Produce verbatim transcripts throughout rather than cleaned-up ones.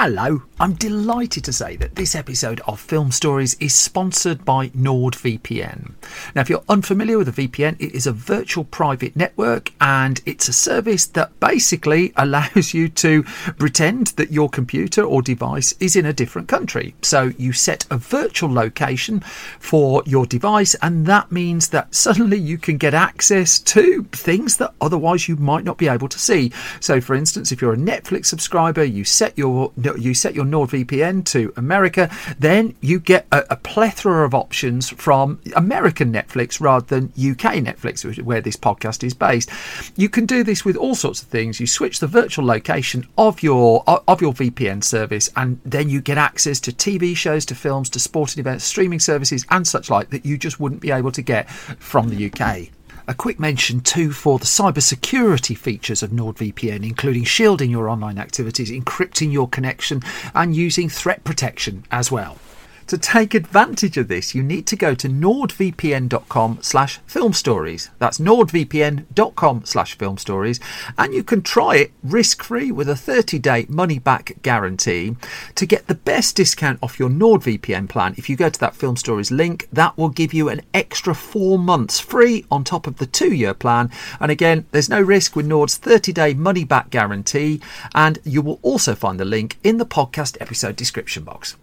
Hello, I'm delighted to say that this episode of Film Stories is sponsored by NordVPN. Now, if you're unfamiliar with a V P N, it is a virtual private network and it's a service that basically allows you to pretend that your computer or device is in a different country. So you set a virtual location for your device and that means that suddenly you can get access to things that otherwise you might not be able to see. So for instance, if you're a Netflix subscriber, you set your you set your NordVPN to America, then you get a, a plethora of options from American Netflix rather than U K Netflix, which is where this podcast is based. You can do this with all sorts of things. You switch the virtual location of your of your V P N service, and then you get access to T V shows, to films, to sporting events, streaming services, and such like that you just wouldn't be able to get from the U K. A quick mention too for the cybersecurity features of NordVPN, including shielding your online activities, encrypting your connection and using threat protection as well. To take advantage of this, you need to go to nordvpn.com slash film stories. That's nordvpn.com slash film stories. And you can try it risk-free with a thirty-day money-back guarantee. To get the best discount off your NordVPN plan, if you go to that Film Stories link, that will give you an extra four months free on top of the two-year plan. And again, there's no risk with Nord's thirty-day money-back guarantee. And you will also find the link in the podcast episode description box.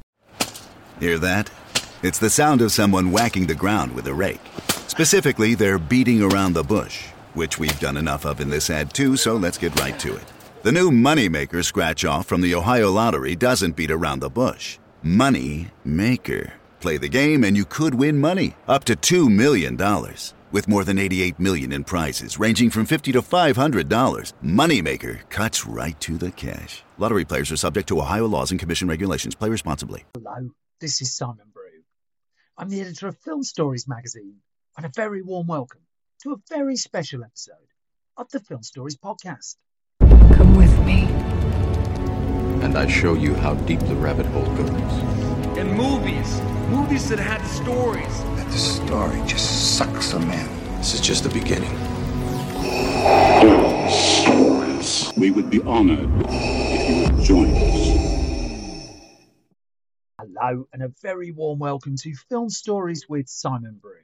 Hear that? It's the sound of someone whacking the ground with a rake. Specifically, they're beating around the bush, which we've done enough of in this ad too, so let's get right to it. The new Moneymaker scratch-off from the Ohio Lottery doesn't beat around the bush. Money Maker. Play the game and you could win money, up to two million dollars. With more than eighty-eight million dollars in prizes, ranging from fifty dollars to five hundred dollars, Moneymaker cuts right to the cash. Lottery players are subject to Ohio laws and commission regulations. Play responsibly. Hello. This is Simon Brew. I'm the editor of Film Stories magazine, and a very warm welcome to a very special episode of the Film Stories podcast. Come with me. And I show you how deep the rabbit hole goes. In movies, movies that had stories. That the story just sucks them in. This is just the beginning. Stories. We would be honored if you would join us. Hello and a very warm welcome to Film Stories with Simon Brew.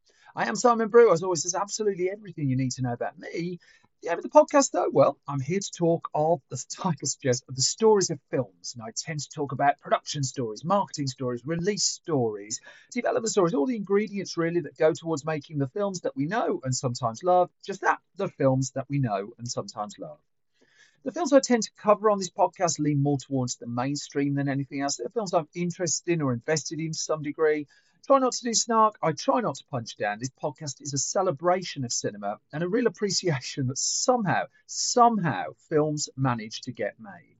I am Simon Brew, as always. There's absolutely everything you need to know about me. Yeah, with the podcast though, well, I'm here to talk of, the title suggests, of the stories of films. And I tend to talk about production stories, marketing stories, release stories, development stories, all the ingredients really that go towards making the films that we know and sometimes love. Just that, the films that we know and sometimes love. The films I tend to cover on this podcast lean more towards the mainstream than anything else. They're films I'm interested in or invested in to some degree. Try not to do snark. I try not to punch down. This podcast is a celebration of cinema and a real appreciation that somehow, somehow films manage to get made.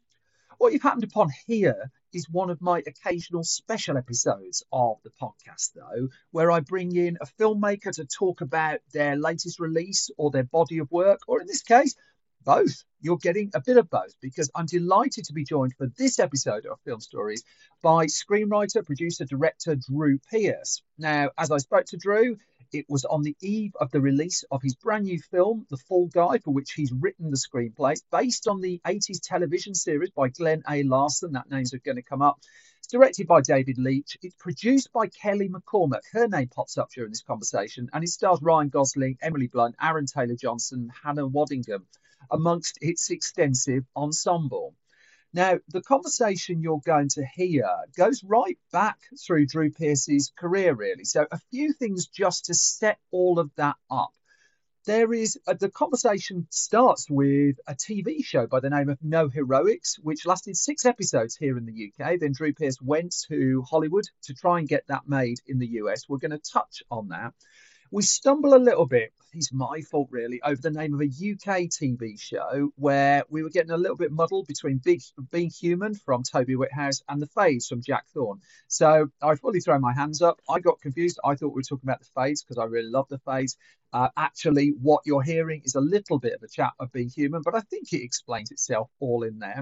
What you've happened upon here is one of my occasional special episodes of the podcast, though, where I bring in a filmmaker to talk about their latest release or their body of work, or in this case, both. You're getting a bit of both because I'm delighted to be joined for this episode of Film Stories by screenwriter, producer, director Drew Pearce. Now, as I spoke to Drew, it was on the eve of the release of his brand new film, The Fall Guy, for which he's written the screenplay. It's based on the eighties television series by Glenn A. Larson. That name's going to come up. It's directed by David Leitch. It's produced by Kelly McCormack. Her name pops up during this conversation. And it stars Ryan Gosling, Emily Blunt, Aaron Taylor-Johnson, Hannah Waddingham, amongst its extensive ensemble. Now, the conversation you're going to hear goes right back through Drew Pearce's career, really. So a few things just to set all of that up. There is, uh, the conversation starts with a T V show by the name of No Heroics, which lasted six episodes here in the U K. Then Drew Pearce went to Hollywood to try and get that made in the U S. We're going to touch on that. We stumble a little bit, it's my fault really, over the name of a U K T V show where we were getting a little bit muddled between Big, Being Human from Toby Whithouse and The Fades from Jack Thorne. So I fully throw my hands up. I got confused. I thought we were talking about The Fades because I really love The Fades. Uh, actually, what you're hearing is a little bit of a chat of Being Human, but I think it explains itself all in there.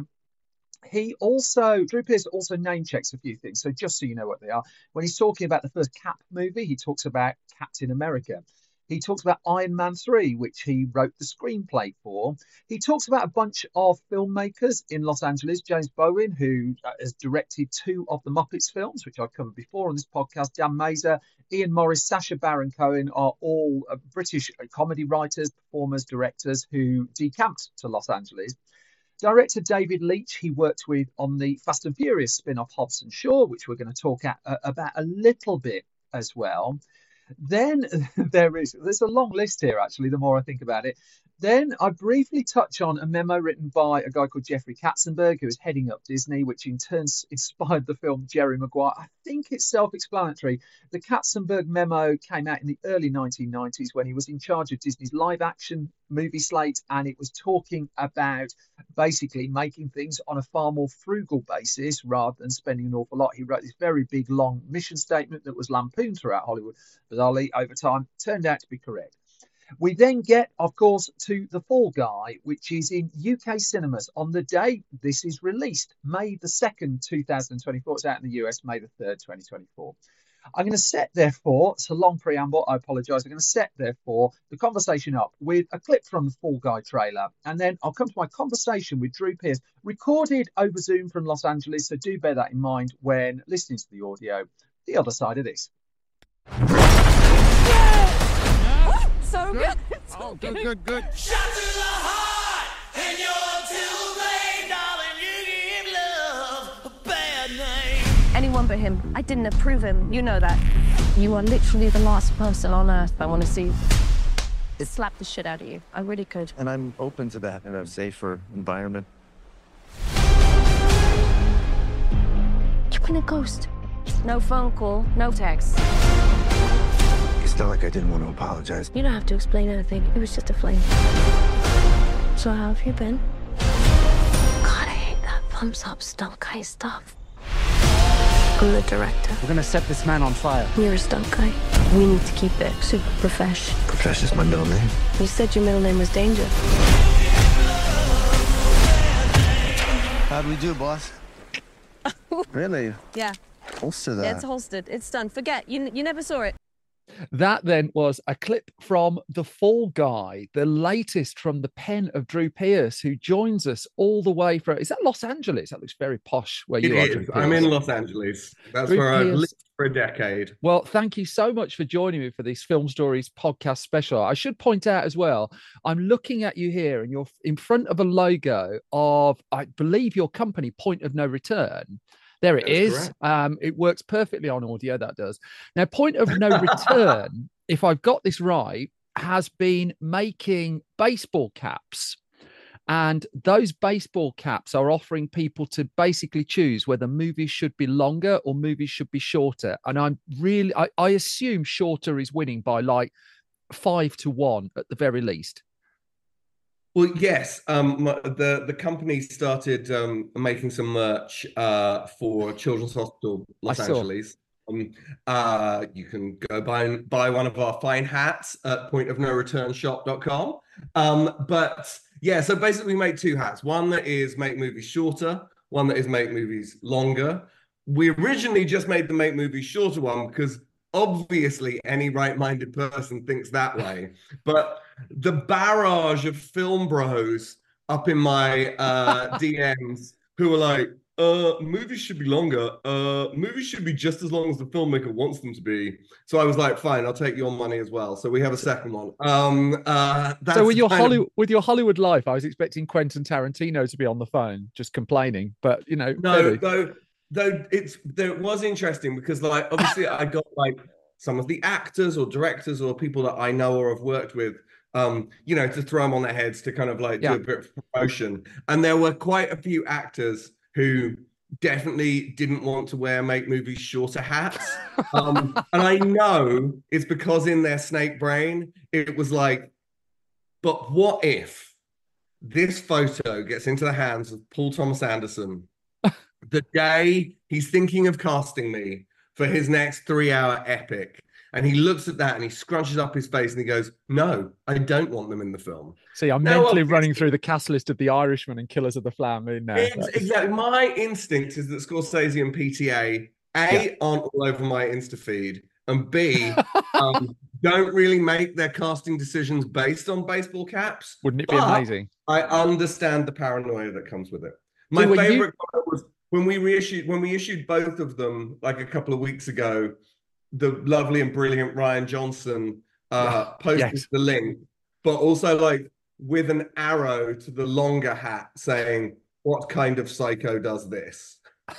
He also, Drew Pearce also name checks a few things. So just so you know what they are, when he's talking about the first Cap movie, he talks about Captain America. He talks about Iron Man three, which he wrote the screenplay for. He talks about a bunch of filmmakers in Los Angeles. James Bowen, who has directed two of the Muppets films, which I've covered before on this podcast. Dan Mazer, Ian Morris, Sacha Baron Cohen are all uh, British comedy writers, performers, directors who decamped to Los Angeles. Director David Leitch, he worked with on the Fast and Furious spin-off Hobbs and Shaw, which we're going to talk at, uh, about a little bit as well. Then there is, there's a long list here, actually, the more I think about it. Then I briefly touch on a memo written by a guy called Jeffrey Katzenberg, who is heading up Disney, which in turn inspired the film Jerry Maguire. I think it's self-explanatory. The Katzenberg memo came out in the early nineteen nineties when he was in charge of Disney's live-action movie slate, and it was talking about basically making things on a far more frugal basis rather than spending an awful lot. He wrote this very big, long mission statement that was lampooned throughout Hollywood, but Ali, over time, turned out to be correct. We then get, of course, to The Fall Guy, which is in U K cinemas on the day this is released, May the second, two thousand twenty-four. It's out in the U S, May the third, twenty twenty-four. I'm going to set, therefore, it's a long preamble, I apologise. I'm going to set, therefore, the conversation up with a clip from the Fall Guy trailer, and then I'll come to my conversation with Drew Pearce, recorded over Zoom from Los Angeles, so do bear that in mind when listening to the audio. The other side of this. So good. Oh, good, good, good. Shot to the heart, and you're too late, darling. You give love a bad name. Anyone but him. I didn't approve him. You know that. You are literally the last person on earth I want to see slap the shit out of you. I really could. And I'm open to that in a safer environment. You've been a ghost. No phone call, no text. It's not like I didn't want to apologize. You don't have to explain anything. It was just a flame. So how have you been? God, I hate that thumbs up stunt guy stuff. I'm the director. We're gonna set this man on fire. You're a stunt guy. We need to keep it super profesh. Profesh is my middle name. You said your middle name was Danger. How'd we do, boss? Really? Yeah. Holster that. Yeah, it's holstered. It's done. Forget. You, you never saw it. That then was a clip from The Fall Guy, the latest from the pen of Drew Pearce, who joins us all the way from, is that Los Angeles? That looks very posh where you it are. Is. Drew I'm Pearce. in Los Angeles. That's Drew where I've Pearce. lived for a decade. Well, thank you so much for joining me for this Film Stories podcast special. I should point out as well, I'm looking at you here and you're in front of a logo of, I believe, your company, Point of No Return. There it That's is. Um, it works perfectly on audio, that does. Now, Point of No Return, if I've got this right, has been making baseball caps. And those baseball caps are offering people to basically choose whether movies should be longer or movies should be shorter. And I'm really, I, I assume shorter is winning by like five to one at the very least. Well, yes. Um, the the company started um, making some merch uh, for Children's Hospital Los Angeles. Um, uh, you can go buy buy one of our fine hats at point of no return shop dot com. Um, but yeah, so basically we make two hats. One that is make movies shorter, one that is make movies longer. We originally just made the make movies shorter one because obviously any right-minded person thinks that way. But the barrage of film bros up in my uh, D Ms who are like, uh, movies should be longer. Uh, movies should be just as long as the filmmaker wants them to be. So I was like, fine, I'll take your money as well. So we have a second one. Um, uh, that's so with your kind Hollywood, of... with your Hollywood life, I was expecting Quentin Tarantino to be on the phone just complaining, but you know, no, really. though, though it's though it was interesting because like obviously I got like some of the actors or directors or people that I know or have worked with. Um, you know, to throw them on their heads to kind of like yeah. do a bit of promotion. And there were quite a few actors who definitely didn't want to wear make movies shorter hats. Um, and I know it's because in their snake brain, it was like, but what if this photo gets into the hands of Paul Thomas Anderson the day he's thinking of casting me for his next three hour epic? And he looks at that and he scrunches up his face and he goes, no, I don't want them in the film. See, I'm now, mentally running through the cast list of The Irishman and Killers of the Flower Moon now. Exactly. My instinct is that Scorsese and P T A, A, yeah. aren't all over my Insta feed, and B, um, don't really make their casting decisions based on baseball caps. Wouldn't it be But amazing? I understand the paranoia that comes with it. My So were you- favorite comment was when we reissued when we issued both of them like a couple of weeks ago. The lovely and brilliant Ryan Johnson uh, posted yes. the link, but also like with an arrow to the longer hat saying, "What kind of psycho does this?"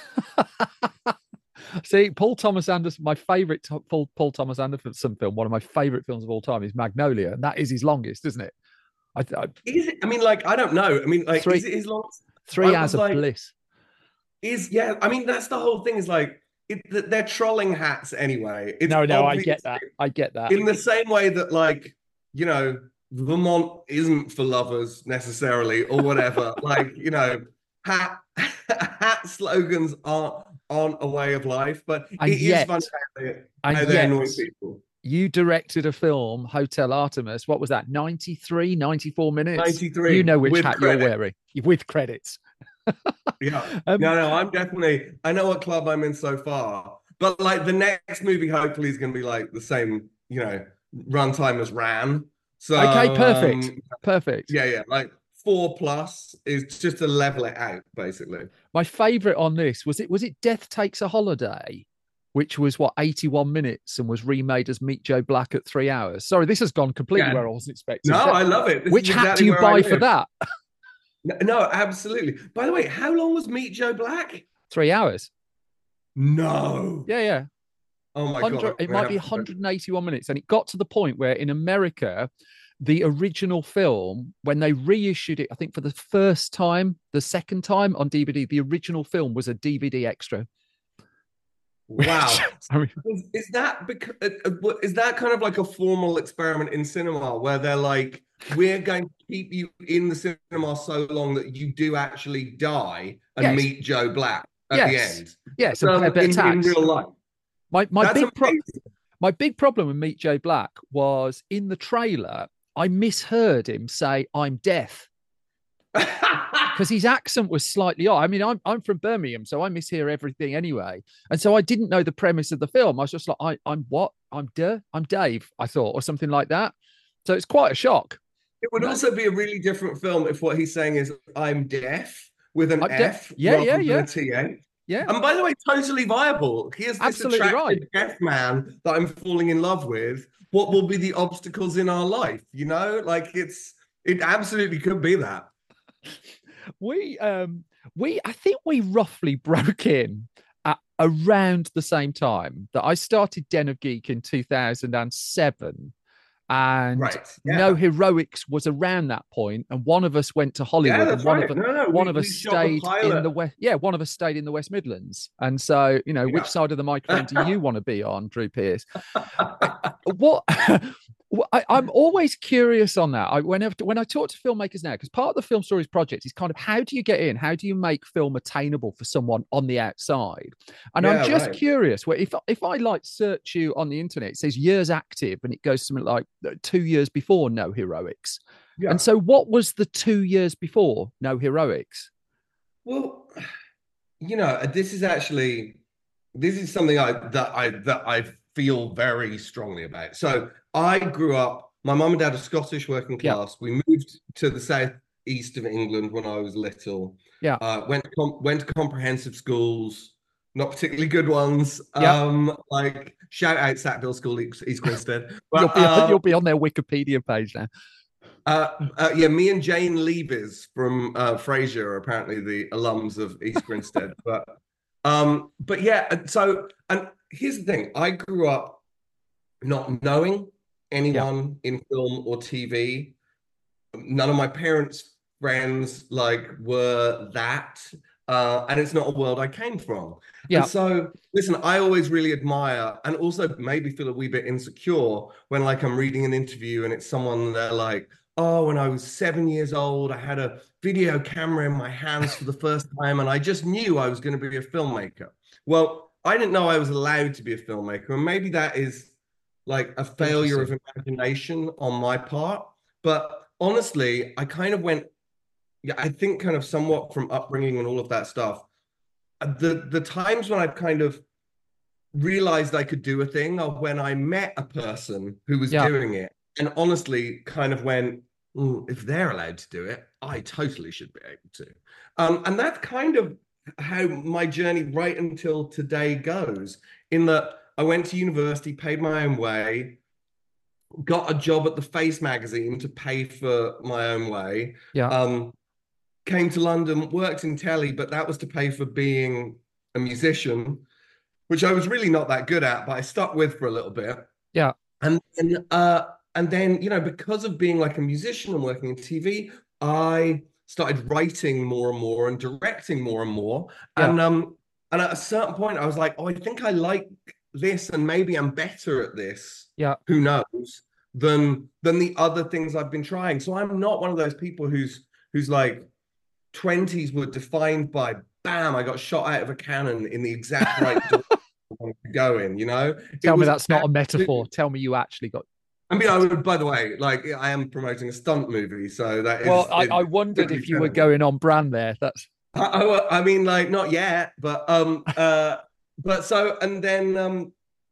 See, Paul Thomas Anderson, my favorite to- Paul, Paul Thomas Anderson film, one of my favorite films of all time, is Magnolia, and that is his longest, isn't it? I, I, Is it? I mean, like, I don't know. I mean, like, Three- is it his longest? three I hours was of like, bliss. Is yeah. I mean, that's the whole thing. Is like it, th- they're trolling hats anyway. It's No, no, I obvious- get that. I get that. In the same way that, like, you know, Vermont isn't for lovers necessarily, or whatever. Like, you know, hat hat slogans aren't aren't a way of life, but And it yet- is fun how they, and how they annoy yet- people. You directed a film, Hotel Artemis. What was that? ninety-three, ninety-four minutes? ninety-three, You know which with hat credit. you're wearing. With credits. Yeah. Um, no, no, I'm definitely, I know what club I'm in so far, but like the next movie hopefully is going to be like the same, you know, runtime as Ran. So, Okay, perfect. um, Perfect. yeah, yeah, like four plus is just to level it out, basically. My favorite on this was it was it Death Takes a Holiday, which was what eighty-one minutes and was remade as Meet Joe Black at three hours. Sorry, this has gone completely Yeah. where I wasn't expecting. No, So- I love it. This which is hat exactly do you where I buy for live. that? No, no, absolutely. By the way, how long was Meet Joe Black? Three hours. No. Yeah, yeah. Oh my one hundred god. It might be one hundred eighty-one minutes. And it got to the point where in America, the original film, when they reissued it, I think for the first time, the second time on D V D, the original film was a D V D extra. Wow. I mean, Is, is that because is that kind of like a formal experiment in cinema where they're like, we're going to keep you in the cinema so long that you do actually die and Yes. meet Joe Black at Yes. the end? yes, and Um, pay a bit of in, in tax. real life. My my That's big pro- amazing. my big problem with Meet Joe Black was in the trailer, I misheard him say, "I'm deaf." Because his accent was slightly odd. I mean, I'm I'm from Birmingham, so I mishear everything anyway. And so I didn't know the premise of the film. I was just like, I, I'm what? I'm De, I'm Dave, I thought, or something like that. So it's quite a shock. It would also be a really different film if what he's saying is I'm deaf with an I'm de- F Yeah, rather yeah, than yeah. a T H. Yeah. And by the way, totally viable. Here's this Absolutely attractive right. deaf man that I'm falling in love with. What will be the obstacles in our life? You know, like it's it absolutely could be that. We um we I think we roughly broke in at around the same time that I started Den of Geek in two thousand seven. And Right, yeah. No Heroics was around that point, and one of us went to Hollywood, Yeah, and that's one right. of No, no, one we- of we us shot the stayed in pilot. the West. Yeah, one of us stayed in the West Midlands, and so you know, Yeah. which side of the microphone do you want to be on, Drew Pearce? what? Well, I, I'm always curious on that. I whenever when I talk to filmmakers now, because part of the Film Stories project is kind of how do you get in? How do you make film attainable for someone on the outside? And Yeah, I'm just right. curious. Where if if I like search you on the internet, it says years active, and it goes something like uh, two years before No Heroics. Yeah. And so, what was the two years before No Heroics? Well, you know, this is actually this is something I that I that I feel very strongly about. So I grew up. My mum and dad are Scottish working Yeah. class. We moved to the southeast of England when I was little. Yeah. Uh, went to com- went to comprehensive schools, not particularly good ones. Yeah. Um, like shout out Sackville School, East, East Grinstead. You'll But, be, um, you'll be on their Wikipedia page now. uh, uh, yeah, me and Jane Leavis from uh, Frasier are apparently the alums of East Grinstead. but, um, but yeah, and so and here's the thing: I grew up not knowing anyone in film or T V. None of my parents' friends like were that, uh, and it's not a world I came from. Yeah. And so, listen, I always really admire and also maybe feel a wee bit insecure when, like, I'm reading an interview and it's someone they're like, "Oh, when I was seven years old, I had a video camera in my hands for the first time, and I just knew I was going to be a filmmaker." Well, I didn't know I was allowed to be a filmmaker, and maybe that is like a failure of imagination on my part. But honestly, I kind of went, yeah, I think kind of somewhat from upbringing and all of that stuff. The the times when I've kind of realized I could do a thing, or when I met a person who was Yeah. doing it, and honestly kind of went, "Mm, if they're allowed to do it, I totally should be able to." Um, and that's kind of how my journey right until today goes, in that I went to university, paid my own way, got a job at the Face magazine to pay for my own way. Yeah. Um, came to London, worked in telly, but that was to pay for being a musician, which I was really not that good at, but I stuck with for a little bit. Yeah. And and uh and then, you know, because of being like a musician and working in T V, I started writing more and more and directing more and more. Yeah. And um and at a certain point I was like, oh, I think I like this, and maybe I'm better at this. Yeah. Who knows? Than than the other things I've been trying. So I'm not one of those people who's who's like twenties were defined by bam, I got shot out of a cannon in the exact right direction I wanted to go in, you know? Tell It me was that's not a absolutely- metaphor. Tell me you actually got. I mean, I would, by the way, like I am promoting a stunt movie, so that is. Well, I, it- I wondered if you were terrible. going on brand there. That's I, I, I mean, like not yet, but um, uh, but so and then um,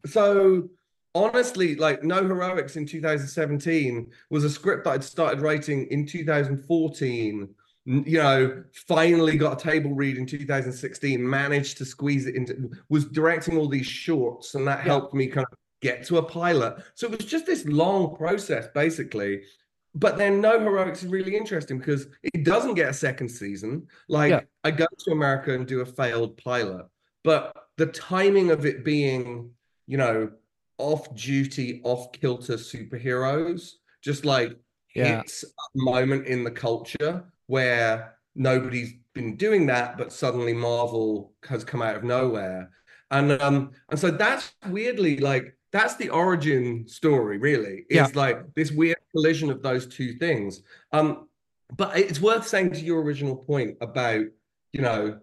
so honestly, like No Heroics in two thousand seventeen was a script that I'd started writing in two thousand fourteen. n- You know, finally got a table read in two thousand sixteen, managed to squeeze it into, was directing all these shorts, and that Yeah. helped me kind of get to a pilot. So it was just this long process, basically. But then No Heroics is really interesting because it doesn't get a second season. Like Yeah. I go to America and do a failed pilot, but the timing of it being, you know, off-duty, off-kilter superheroes, just like Yeah. hits a moment in the culture where nobody's been doing that, but suddenly Marvel has come out of nowhere. And um, and so that's weirdly like that's the origin story, really. Is Yeah. like this weird collision of those two things. Um, but it's worth saying to your original point about, you know,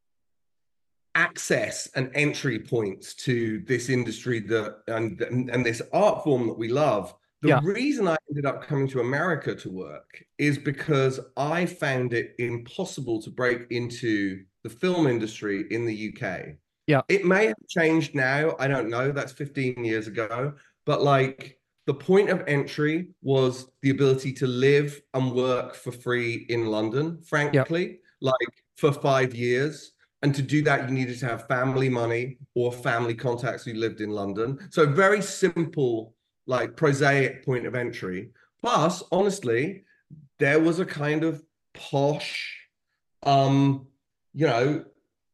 access and entry points to this industry that and and, and this art form that we love. The Yeah. reason I ended up coming to America to work is because I found it impossible to break into the film industry in the U K. Yeah. It may have changed now. I don't know. That's fifteen years ago. But like the point of entry was the ability to live and work for free in London, frankly, like for five years. And to do that, you needed to have family money or family contacts who lived in London. So very simple, like prosaic point of entry. Plus, honestly, there was a kind of posh, um, you know,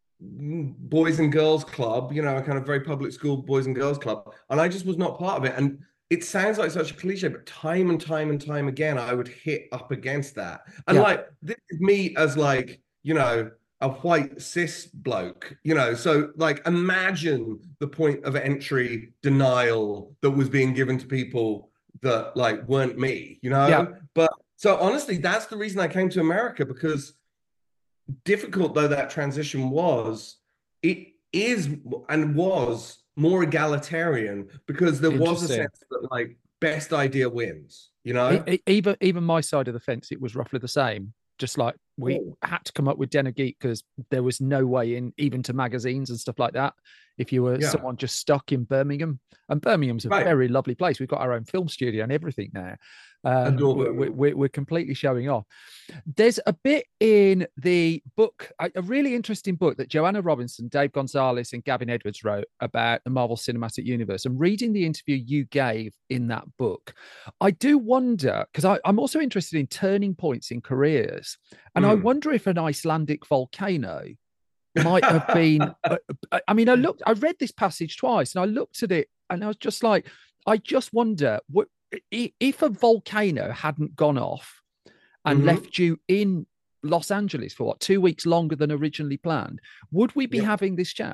boys and girls club, you know, a kind of very public school boys and girls club. And I just was not part of it. And it sounds like such a cliche, but time and time and time again, I would hit up against that. And Yeah. like, this is me as like, you know, a white cis bloke, you know, so like imagine the point of entry denial that was being given to people that like weren't me, you know? Yeah. But so honestly, that's the reason I came to America, because difficult though that transition was, it is and was more egalitarian because there was a Interesting. sense that like best idea wins, you know? E- e- even even my side of the fence, it was roughly the same. Just like we Oh. had to come up with Den Geek because there was no way in, even to magazines and stuff like that, if you were Yeah. someone just stuck in Birmingham. And Birmingham's a Right. very lovely place. We've got our own film studio and everything now. Um, Adore we- we- Birmingham. we- we're completely showing off. There's a bit in the book, a a really interesting book that Joanna Robinson, Dave Gonzalez, and Gavin Edwards wrote about the Marvel Cinematic Universe. And reading the interview you gave in that book, I do wonder, because I'm also interested in turning points in careers. And I Mm. wonder if an Icelandic volcano might have been. uh, I- I mean, I looked, I read this passage twice and I looked at it and I was just like, I just wonder what i- if a volcano hadn't gone off and Mhm. left you in Los Angeles for what, two weeks longer than originally planned, would we be Yeah. having this chat?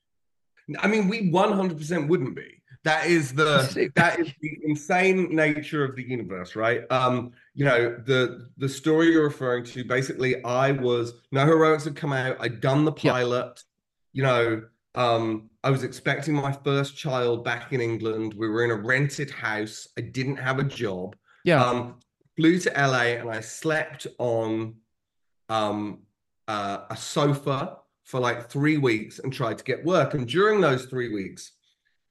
I mean, we one hundred percent wouldn't be. That is the that is the insane nature of the universe, right? Um, you know, the the story you're referring to, basically, I was No Heroics had come out, I'd done the Yeah. pilot, you know, um, I was expecting my first child back in England. We were in a rented house, I didn't have a job. Yeah. Um, flew to L A and I slept on um uh, a sofa for like three weeks and tried to get work. And during those three weeks,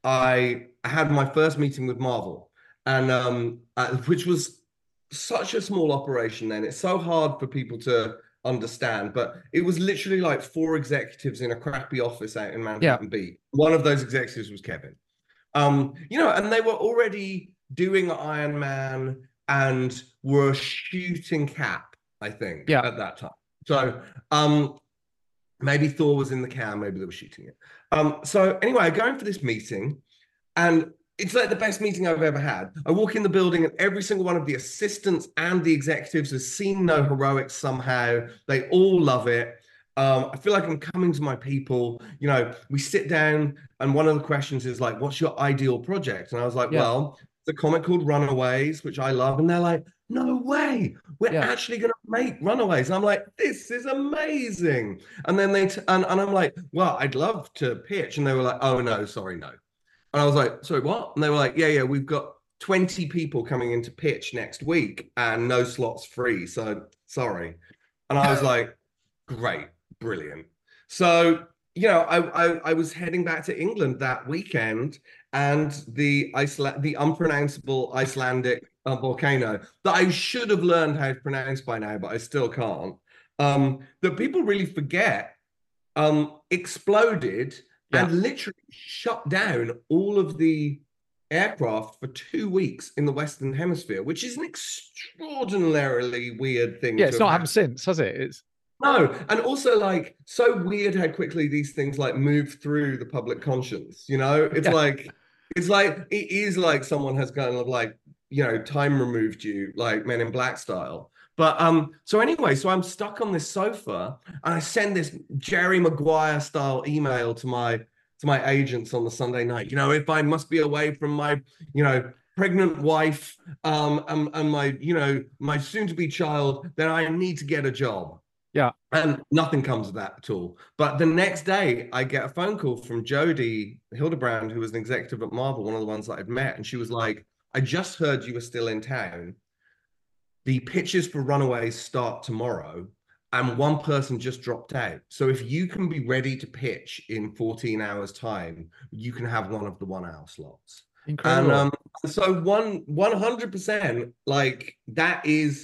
I had my first meeting with Marvel, and um, uh, which was such a small operation then. It's so hard for people to understand, but it was literally like four executives in a crappy office out in Manhattan Yeah. Beach. One of those executives was Kevin. Um, you know, and they were already doing Iron Man and were shooting Cap, I think, Yeah. at that time. So um, maybe Thor was in the can, maybe they were shooting it. Um, so anyway, I go in for this meeting, and it's like the best meeting I've ever had. I walk in the building, and every single one of the assistants and the executives has seen No Heroics somehow. They all love it. Um, I feel like I'm coming to my people. You know, we sit down, and one of the questions is like, what's your ideal project? And I was like, Yeah. well, it's a comic called Runaways, which I love. And they're like, no way, we're Yeah. actually going to make Runaways. And I'm like, this is amazing. And then they, t- and, and I'm like, well, I'd love to pitch. And they were like, oh, no, sorry, no. And I was like, sorry, what? And they were like, yeah, yeah, we've got twenty people coming in to pitch next week and no slots free. So sorry. And I was like, great, brilliant. So, you know, I, I, I was heading back to England that weekend, and the Iceland, the unpronounceable Icelandic uh, volcano that I should have learned how to pronounce by now, but I still can't, um, that people really forget, um, exploded Yeah. and literally shut down all of the aircraft for two weeks in the Western Hemisphere, which is an extraordinarily weird thing. Yeah, to it's have not happened since, has it? It's No, and also like so weird how quickly these things like move through the public conscience. You know, it's Yeah. like it's like it is like someone has kind of like, you know, time removed you, like Men in Black style. But um, so anyway, so I'm stuck on this sofa, and I send this Jerry Maguire style email to my to my agents on the Sunday night. You know, if I must be away from my, you know, pregnant wife, um, and, and my, you know, my soon-to-be child, then I need to get a job. Yeah. And nothing comes of that at all. But the next day, I get a phone call from Jodie Hildebrand, who was an executive at Marvel, one of the ones that I'd met. And she was like, I just heard you were still in town. The pitches for Runaways start tomorrow, and one person just dropped out. So if you can be ready to pitch in fourteen hours time, you can have one of the one hour slots. incredible. And um, so one, 100%, like that is,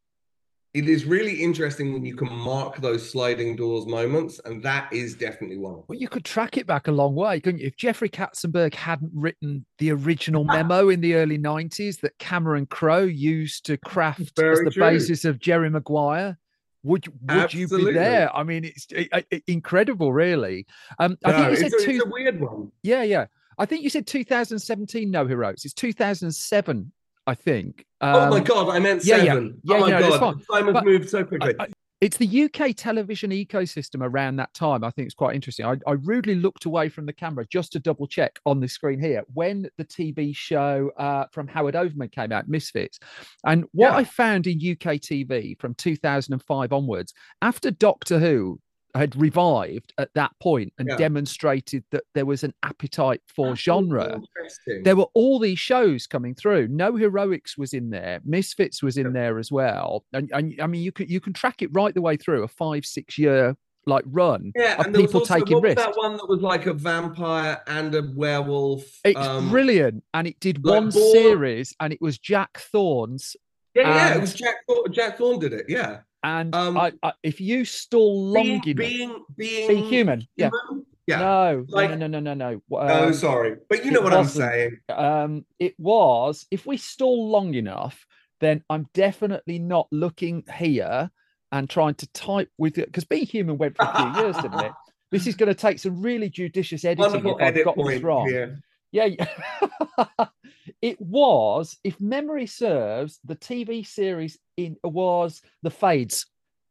it is really interesting when you can mark those sliding doors moments, and that is definitely one of them. Well, you could track it back a long way, couldn't you? If Jeffrey Katzenberg hadn't written the original memo in the early nineties that Cameron Crowe used to craft as Very the true. basis of Jerry Maguire, would would you Absolutely. be there? I mean, it's it, it, incredible, really. Um, I No, think you said it's, a, two. it's a weird one. Yeah, yeah. I think you said two thousand seventeen. No Heroes. It's two thousand seven. I think. Oh my Um, God, I meant yeah, yeah. seven. Yeah, oh my no, that's God, fine. time has But moved so quickly. I- I- it's the U K television ecosystem around that time. I think it's quite interesting. I, I rudely looked away from the camera just to double check on the screen here when the T V show uh, from Howard Overman came out, Misfits. And what Yeah. I found in U K T V from two thousand five onwards, after Doctor Who had revived at that point and Yeah. demonstrated that there was an appetite for That's genre, interesting. there were all these shows coming through. No Heroics was in there. Misfits was in Yep. there as well. And, and I mean, you can you can track it right the way through a five six year like run Yeah, of and there was people also, taking what was risks. that one that was like a vampire and a werewolf? It's um, brilliant, and it did like one Bourne- series, and it was Jack Thorne's. Yeah, yeah, and- it was Jack. Thor- Jack Thorne did it. Yeah, And Um, I, I, if you stall long being, enough, being being be human. Yeah. human? Yeah. No, Like- no, no, no, no, no. oh, Um, sorry, but you know it what I'm wasn't. saying. Um, it was, if we stall long enough, then I'm definitely not looking here and trying to type with it, because Being Human went for a few years, didn't it? This is going to take some really judicious editing Wonderful if I've edit got this point wrong. here. Yeah, yeah. It was, if memory serves, the T V series in was The Fades.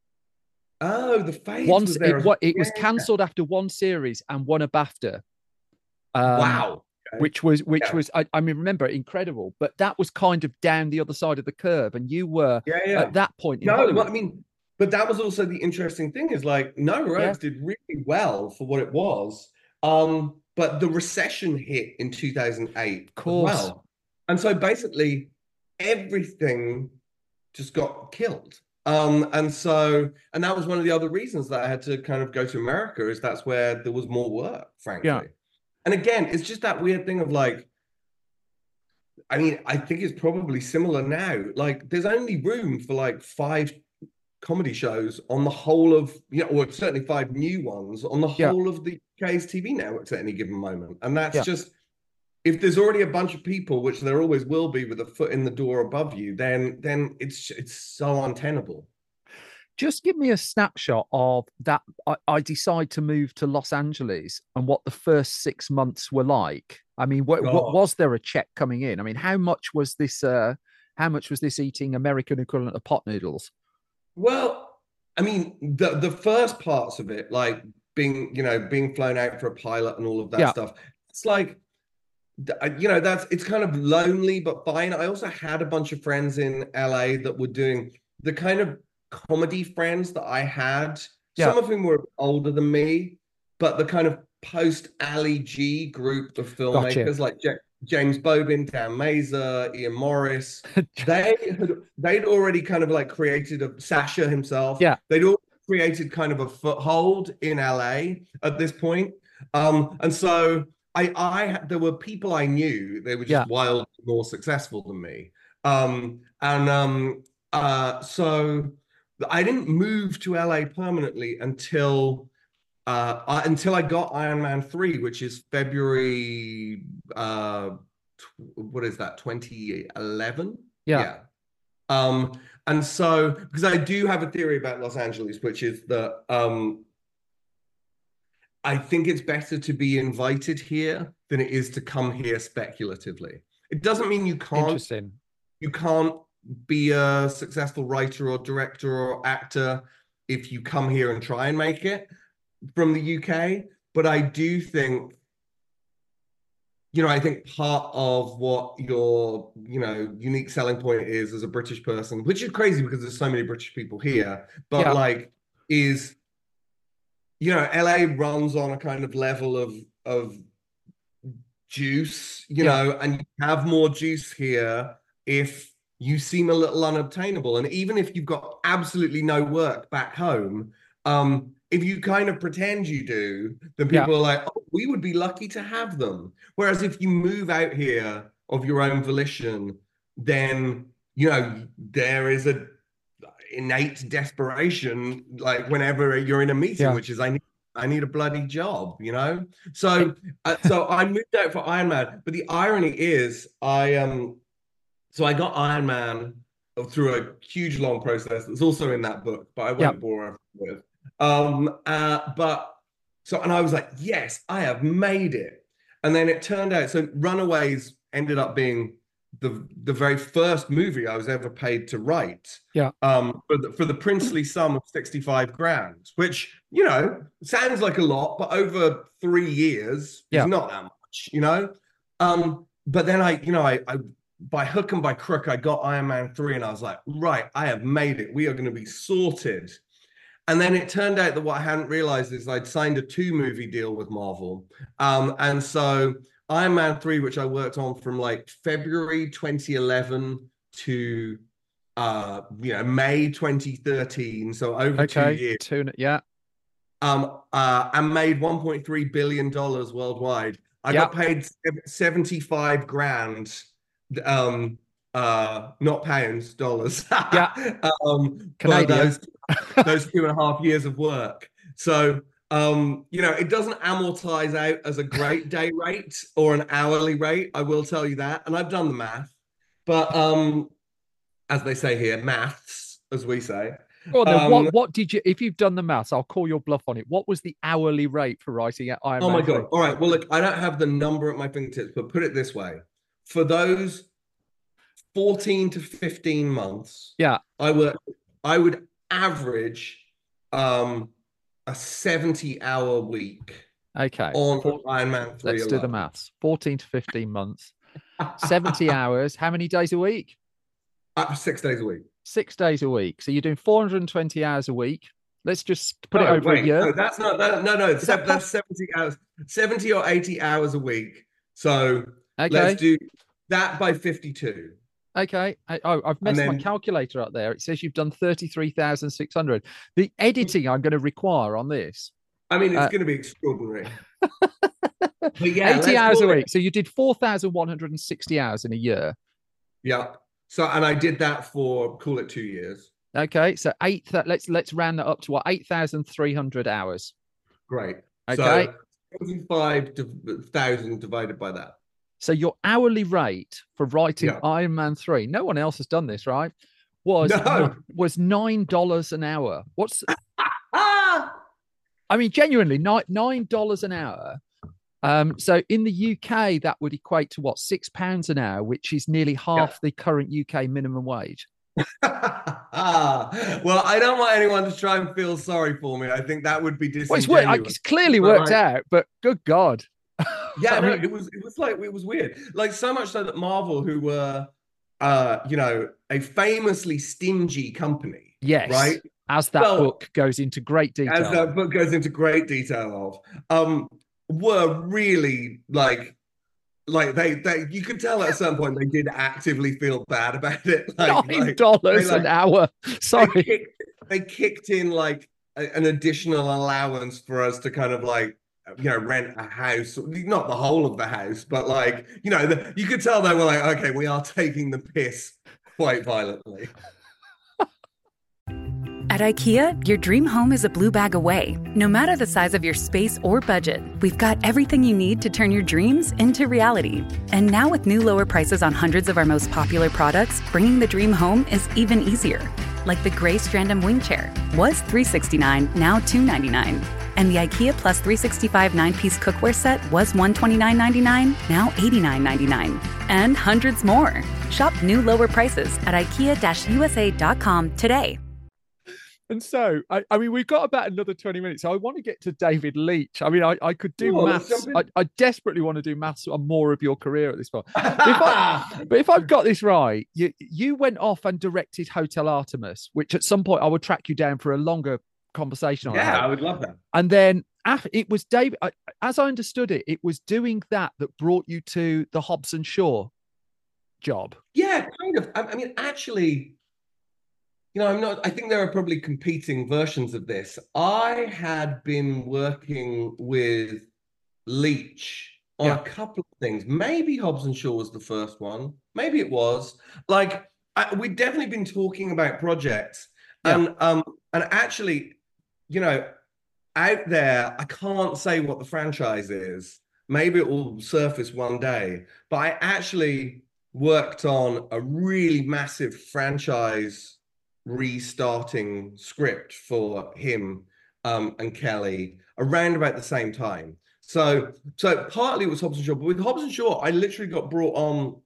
Oh, the face Once was there. it, as wa- well. it was Yeah. cancelled after one series and won a BAFTA. Um, Wow. Okay. Which was, which Yeah. was, I, I mean, remember, incredible. But that was kind of down the other side of the curve, and you were Yeah, yeah. at that point in No, Hollywood. well, I mean, but that was also the interesting thing is like No Heroics did really well for what it was. Um, but the recession hit in two thousand eight Of course. as well. And so basically everything just got killed. Um, and so, and that was one of the other reasons that I had to kind of go to America, is that's where there was more work, frankly. Yeah. And again, it's just that weird thing of like, I mean, I think it's probably similar now. Like, there's only room for like five comedy shows on the whole of, you know, or certainly five new ones on the Yeah. whole of the U K's T V networks at any given moment. And that's Yeah. just, if there's already a bunch of people, which there always will be, with a foot in the door above you, then then it's it's so untenable. Just give me a snapshot of that. I, I decide to move to Los Angeles and what the first six months were like. I mean, what, what God. was there a check coming in? I mean, how much was this? Uh, how much was this eating American equivalent of pot noodles? Well, I mean, the the first parts of it, like being, you know, being flown out for a pilot and all of that Yeah. stuff, it's like, you know, that's, it's kind of lonely but fine. I also had a bunch of friends in L A that were doing the kind of comedy friends that I had. Yeah. Some of whom were older than me, but the kind of post Ali G group of filmmakers, Gotcha. like Ja- James Bobin, Dan Mazer, Ian Morris, they had they'd already kind of like created a Sasha himself. Yeah. They'd all created kind of a foothold in L A at this point. Um, and so I, I, there were people I knew, they were just Yeah. wildly more successful than me. Um, and um, uh, so I didn't move to L A permanently until uh, I, until I got Iron Man three, which is February, uh, tw- what is that, twenty eleven? Yeah. Yeah. Um, and so, because I do have a theory about Los Angeles, which is that um, I think it's better to be invited here than it is to come here speculatively. It doesn't mean you can't Interesting. you can't be a successful writer or director or actor if you come here and try and make it from the U K. But I do think, you know, I think part of what your, you know, unique selling point is as a British person, which is crazy because there's so many British people here, but Yeah. like is, you know, L A runs on a kind of level of of juice, you Yeah. know, and you have more juice here if you seem a little unobtainable. And even if you've got absolutely no work back home, um, if you kind of pretend you do, then people Yeah. are like, oh, we would be lucky to have them. Whereas if you move out here of your own volition, then, you know, there is a innate desperation, like whenever you're in a meeting, Yeah. which is I need I need a bloody job, you know. So uh, so I moved out for Iron Man, but the irony is I um so I got Iron Man through a huge long process that's also in that book, but I won't Yeah. bore everyone with. Um uh but so and I was like, yes, I have made it. And then it turned out, so Runaways ended up being the the very first movie I was ever paid to write. Yeah. Um, for the, for the princely sum of sixty-five grand, which, you know, sounds like a lot, but over three years Yeah. is not that much, you know. Um, but then I, you know, I, I by hook and by crook, I got Iron Man three, and I was like, right, I have made it. We are going to be sorted. And then it turned out that what I hadn't realized is I'd signed a two-movie deal with Marvel, um, and so Iron Man three, which I worked on from like February twenty eleven to uh you know May twenty thirteen, so over two Okay. years, Two, yeah. um uh and made one point three billion dollars worldwide. I Yeah. got paid seventy-five grand, um uh not pounds, dollars. Yeah. um for Canadian. those those two and a half years of work. So Um, you know, it doesn't amortize out as a great day rate or an hourly rate, I will tell you that. And I've done the math. But um, as they say here, maths, as we say. Well, then, um, what what did you? If you've done the maths, I'll call your bluff on it. What was the hourly rate for writing at Iron Oh Man my God. three? All right. Well, look, I don't have the number at my fingertips, but put it this way. For those fourteen to fifteen months, Yeah. I would I would average um a seventy hour week Okay. on Four- Iron Man three. Let's do the alone. maths. fourteen to fifteen months. seventy hours. How many days a week? Uh, six days a week. Six days a week. So you're doing four hundred twenty hours a week. Let's just put it No, over wait, a year. No, that's not that. No, no, Is that that, that's seventy hours, seventy or eighty hours a week. So Okay. let's do that by fifty-two. Okay. I, oh, I've messed my then- calculator up there. It says you've done thirty-three thousand six hundred. The editing I'm going to require on this. I mean, it's Uh, going to be extraordinary. But yeah, eighty let's hours a call it- week. So you did four thousand one hundred sixty hours in a year. Yeah. So, and I did that for, call it two years. Okay. So eight, th- let's, let's round that up to what? eight thousand three hundred hours. Great. Okay. So seventy-five thousand divided by that. So your hourly rate for writing Yeah. Iron Man three, no one else has done this, right? Was, No. was nine dollars an hour. What's, Ah! I mean, genuinely, nine nine dollars an hour. Um, so in the U K, that would equate to what, six pounds an hour, which is nearly half Yeah. the current U K minimum wage. ah, well, I don't want anyone to try and feel sorry for me. I think that would be Well, it's, disingenuous. wor- it's clearly But, worked like, out, but good God. Yeah, I no, mean- it was it was like it was weird. Like so much so that Marvel, who were uh, you know, a famously stingy company. Yes. Right? As that Well, book goes into great detail. As that book goes into great detail of, um, were really like like they they you could tell at a certain point they did actively feel bad about it. Like, Nine like, dollars they, an like, hour. They Sorry. kicked, they kicked in like a- an additional allowance for us to kind of like, you know, rent a house, not the whole of the house, but like, you know, the, you could tell they were like, okay, we are taking the piss quite violently. At IKEA, your dream home is a blue bag away. No matter the size of your space or budget, we've got everything you need to turn your dreams into reality. And now with new lower prices on hundreds of our most popular products, bringing the dream home is even easier. Like the gray Strandom wing chair was three hundred sixty-nine dollars, now two hundred ninety-nine dollars. And the IKEA Plus three sixty-five nine-piece cookware set was one hundred twenty-nine ninety-nine, now eighty-nine ninety-nine. And hundreds more. Shop new lower prices at ikea u s a dot com today. And so, I, I mean, we've got about another twenty minutes. So I want to get to David Leitch. I mean, I, I could do Well, let's maths. jump I, in. I desperately want to do maths on more of your career at this point. But if, I, but if I've got this right, you, you went off and directed Hotel Artemis, which at some point I would track you down for a longer conversation on. Yeah, that. I would love that. And then af- it was David, I- as I understood it, it was doing that that brought you to the Hobson Shaw job. Yeah, kind of. I, I mean, actually, you know, I'm not, I think there are probably competing versions of this. I had been working with Leach on Yeah. a couple of things. Maybe Hobbs and Shaw was the first one. Maybe it was. Like, I, we'd definitely been talking about projects. Yeah. And um, and actually, you know, out there, I can't say what the franchise is. Maybe it will surface one day. But I actually worked on a really massive franchise restarting script for him um, and Kelly around about the same time. So, so partly it was Hobbs and Shaw, but with Hobbs and Shaw, I literally got brought on,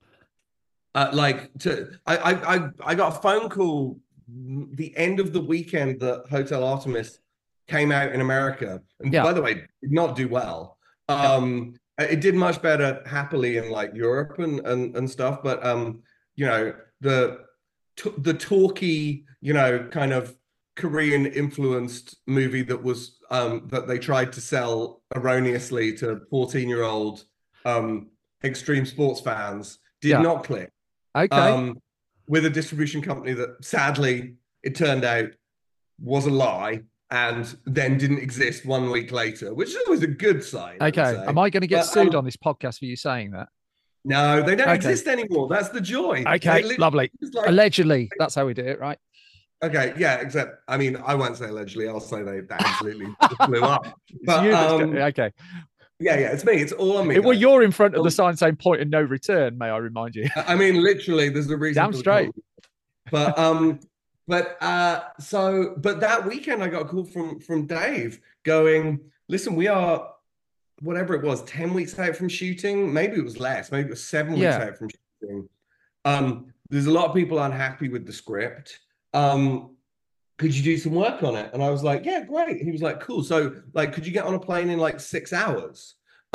uh, like to I, I I I got a phone call the end of the weekend that Hotel Artemis came out in America, and Yeah. by the way, did not do well. Um, it did much better happily in like Europe and and and stuff, but um, you know, the t- the talky, you know, kind of Korean influenced movie that was um that they tried to sell erroneously to fourteen year old um extreme sports fans did Yeah. not click. Okay. Um, with a distribution company that sadly it turned out was a lie and then didn't exist one week later, which is always a good sign. I would okay. say. Am I going to get But, sued um, on this podcast for you saying that? No, they don't Okay. exist anymore. That's the joy. Okay. They literally Lovely. just like- Allegedly. That's how we do it, right? Okay, yeah, except I mean, I won't say allegedly. I'll say they, they absolutely blew up. It's But you that's um, go- okay. yeah, yeah, it's me. It's all on me. Well, guys. you're in front of Um, the sign saying point and no return, may I remind you? I mean, literally, there's a reason. Damn for the straight. call. But um, but uh, so but that weekend I got a call from from Dave going, listen, we are whatever it was, ten weeks out from shooting. Maybe it was less. Maybe it was seven weeks Yeah. out from shooting. Um, there's a lot of people unhappy with the script. Um, could you do some work on it? And I was like, yeah, great. He was like, cool. So like, could you get on a plane in like six hours?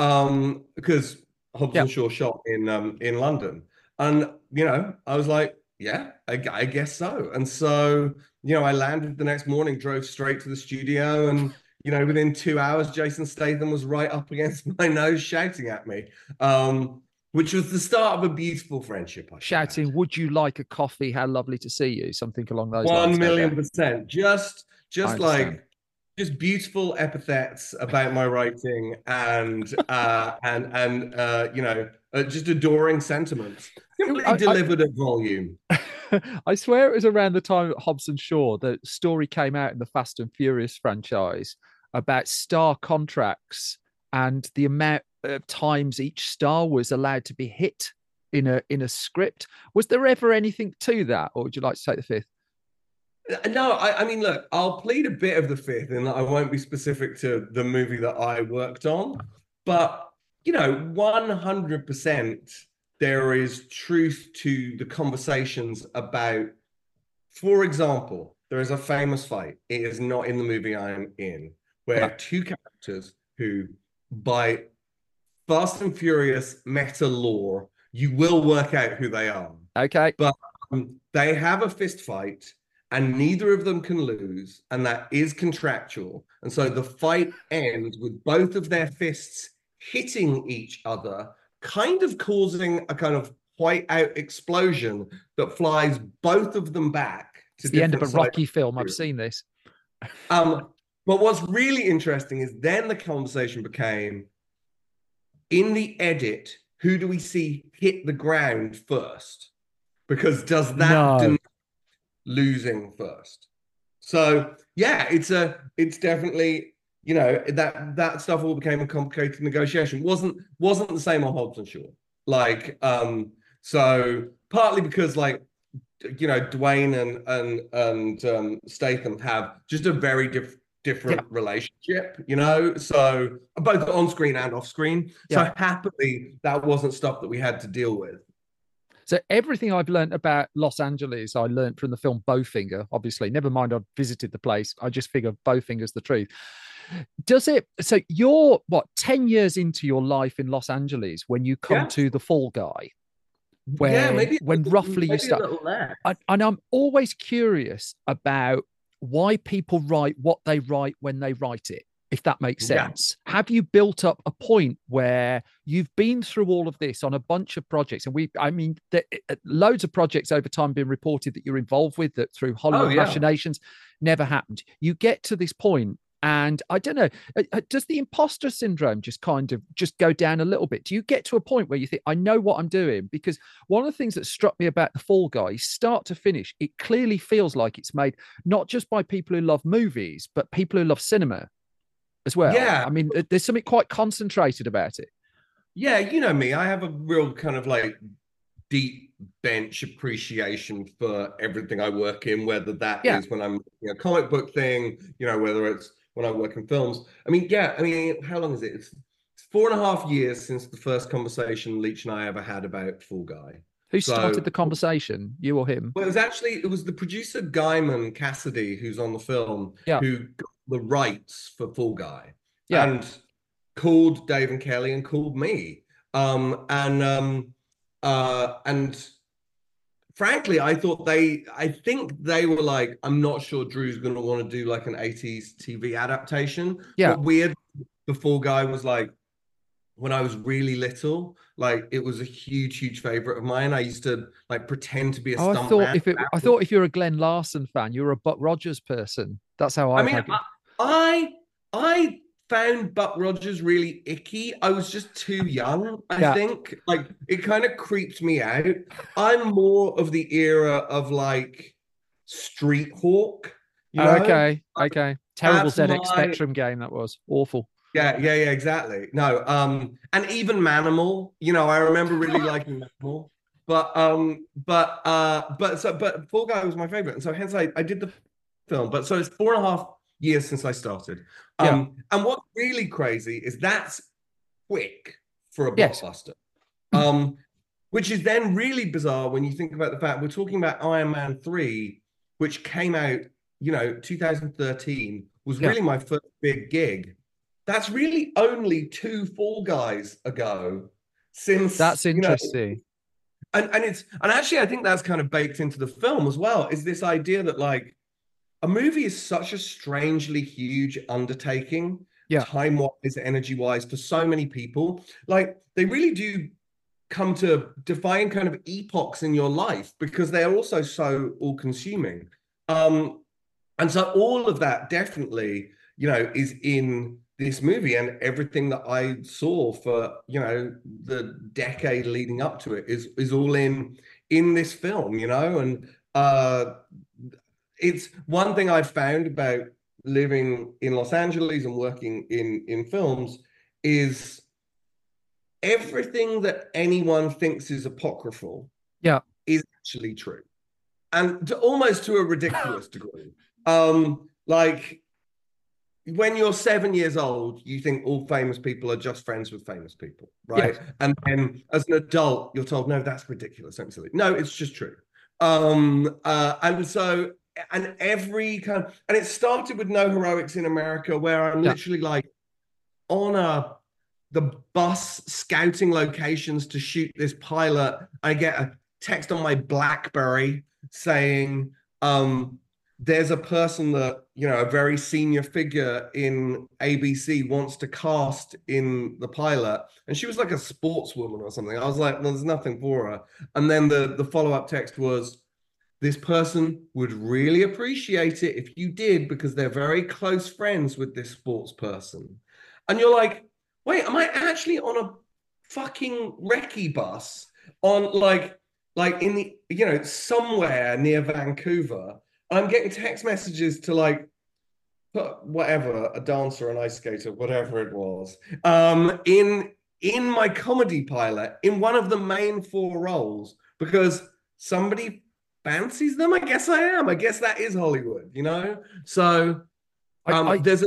Um, because Hobbs and Shaw shot in um in London. And you know, I was like, yeah, I, I guess so. And so, you know, I landed the next morning, drove straight to the studio, and you know, within two hours, Jason Statham was right up against my nose shouting at me. Um, which was the start of a beautiful friendship. I Shouting, would you like a coffee? How lovely to see you. Something along those One lines. million okay. percent. Just, just I understand. like, just beautiful epithets about my writing and uh, and and uh, you know uh, just adoring sentiments. Simply I- I- delivered at volume. I swear it was around the time that Hobbs and Shaw, the story came out in the Fast and Furious franchise about star contracts and the amount of times each star was allowed to be hit in a in a script. Was there ever anything to that, or would you like to take the fifth? No, I, I mean, look, I'll plead a bit of the fifth, and I won't be specific to the movie that I worked on, but you know, one hundred percent there is truth to the conversations about, for example, there is a famous fight. It is not in the movie I'm in, where two characters who, by Fast and Furious meta lore, you will work out who they are. Okay. But um, they have a fist fight, and neither of them can lose, and that is contractual. And so the fight ends with both of their fists hitting each other, kind of causing a kind of white-out explosion that flies both of them back to It's the end of a different Rocky sides. film. I've seen this. Um, but what's really interesting is then the conversation became, in the edit, who do we see hit the ground first? Because does that No. denote losing first? So yeah, it's a it's definitely, you know, that that stuff all became a complicated negotiation. Wasn't wasn't the same on Hobbs and Shaw. Like, um, so partly because like, you know, Dwayne and and and um, Statham have just a very diff- different Yeah. relationship, you know, so both on screen and off screen. Yeah. So happily, that wasn't stuff that we had to deal with. So everything I've learned about Los Angeles, I learned from the film Bowfinger, obviously. Never mind I've visited the place. I just figure Bowfinger's the truth. Does it, so you're, what, ten years into your life in Los Angeles when you come Yeah. to The Fall Guy? When, Yeah, maybe a when little- roughly you maybe a start. little less. I, and I'm always curious about why people write what they write when they write it, if that makes Yeah. sense. Have you built up a point where you've been through all of this on a bunch of projects? And we, I mean, there, loads of projects over time been reported that you're involved with that through Hollywood Oh, yeah. machinations never happened. You get to this point, and I don't know, uh, uh, does the imposter syndrome just kind of just go down a little bit? Do you get to a point where you think, I know what I'm doing? Because one of the things that struck me about The Fall Guy, start to finish, it clearly feels like it's made not just by people who love movies, but people who love cinema as well. Yeah. I mean, th- there's something quite concentrated about it. Yeah, you know me. I have a real kind of like deep bench appreciation for everything I work in, whether that is Yeah. when I'm you know, comic book thing, you know, whether it's when I work in films. I mean, yeah, I mean, how long is it? It's, it's four and a half years since the first conversation Leach and I ever had about Fall Guy. Who So- started the conversation, you or him? Well, it was actually, it was the producer Guyman Cassidy, who's on the film, Yeah. who got the rights for Fall Guy. Yeah. And called Dave and Kelly and called me. Um, and um, uh, and frankly, I thought they, I think they were like, I'm not sure Drew's going to want to do like an eighties T V adaptation. Yeah. But weird, the Fall Guy was like, when I was really little, like it was a huge, huge favorite of mine. I used to like pretend to be a Oh, I stunt thought man. if it, I thought if you're a Glenn Larson fan, you're a Buck Rogers person. That's how I, I mean, take it. I, I I found Buck Rogers really icky. I was just too young, I Yeah. think. Like it kind of creeped me out. I'm more of the era of like Street Hawk. You Oh, know? okay, okay. Terrible That's Z X my- Spectrum game that was awful. Yeah, yeah, yeah, exactly. No, um, and even Manimal, you know, I remember really liking Manimal. But um, but uh, but so but Fall Guy was my favorite, and so hence I, I did the film. But so it's four and a half years since I started. Um, and what's really crazy is that's quick for a Yes. blockbuster. Um, which is then really bizarre when you think about the fact we're talking about Iron Man three, which came out, you know, two thousand thirteen, was Yeah. really my first big gig. That's really only two Fall Guys ago since That's you know, interesting. and and it's and actually I think that's kind of baked into the film as well, is this idea that like a movie is such a strangely huge undertaking, Yeah. time-wise, energy-wise, for so many people. Like they really do come to define kind of epochs in your life because they are also so all-consuming. Um, and so all of that definitely, you know, is in this movie, and everything that I saw for, you know, the decade leading up to it is is all in in this film, you know. And uh it's one thing I've found about living in Los Angeles and working in in films is everything that anyone thinks is apocryphal yeah is actually true, and to, almost to a ridiculous degree. Um like when you're seven years old, you think all famous people are just friends with famous people, right? Yes. And then as an adult, you're told, no, that's ridiculous. Don't be silly. No, it's just true. Um, uh, and so, and every kind of, and it started with No Heroics in America, where I'm Yeah. literally like on a, the bus scouting locations to shoot this pilot. I get a text on my BlackBerry saying, um, there's a person that, you know, a very senior figure in A B C wants to cast in the pilot. And she was like a sportswoman or something. I was like, well, there's nothing for her. And then the, the follow-up text was, this person would really appreciate it if you did, because they're very close friends with this sports person. And you're like, wait, am I actually on a fucking recce bus on like, like in the, you know, somewhere near Vancouver? I'm getting text messages to like, put whatever, a dancer, an ice skater, whatever it was, um, in in my comedy pilot, in one of the main four roles, because somebody fancies them. I guess I am. I guess that is Hollywood, you know? So um, I, I, there's a,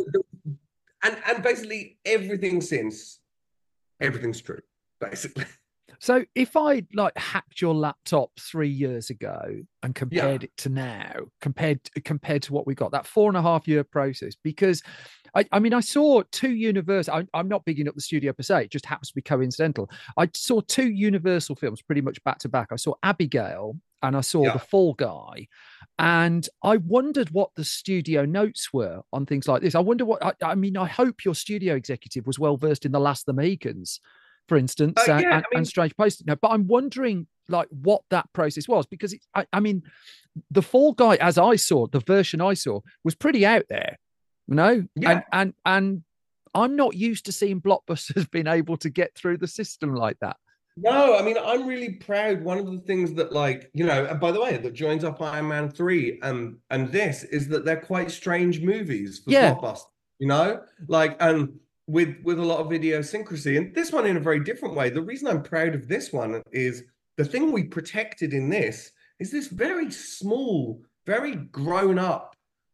and, and basically everything since, everything's true, basically. So if I like hacked your laptop three years ago and compared Yeah. it to now, compared compared to what we got, that four and a half year process, because I, I mean, I saw two Universal, I, I'm not bigging up the studio per se, it just happens to be coincidental. I saw two Universal films pretty much back to back. I saw Abigail and I saw Yeah. The Fall Guy. And I wondered what the studio notes were on things like this. I wonder what, I, I mean, I hope your studio executive was well versed in The Last of the Mohicans, for instance, Uh, and, yeah, and, I mean- and Strange Places. No, but I'm wondering like what that process was, because it, I, I mean, The Fall Guy, as I saw, the version I saw, was pretty out there, you know? Yeah. And, and, and I'm not used to seeing blockbusters being able to get through the system like that. No, I mean, I'm really proud. One of the things that, like, you know, and by the way, that joins up Iron Man three and and this is that they're quite strange movies for Yeah. blockbusters, you know, like, and with with a lot of idiosyncrasy, and this one in a very different way. The reason I'm proud of this one is the thing we protected in this is this very small, very grown up,